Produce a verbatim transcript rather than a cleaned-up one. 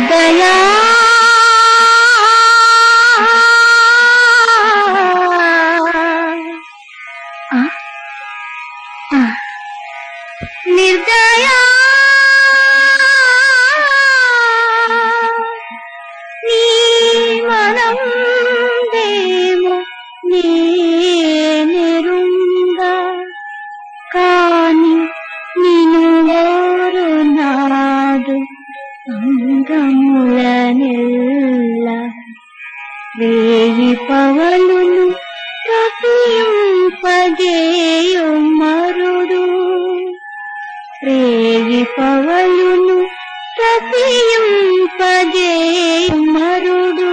నిర్దయా నిర్దయా నీ మనం దేమో నేనెరుంగా కాని నిను ఓరు నాడు అంగముల నెల్ల వేయి పవలును తప్పింపజేయు మరుడు రేయి పవలును తప్పింపజేయు మరుడు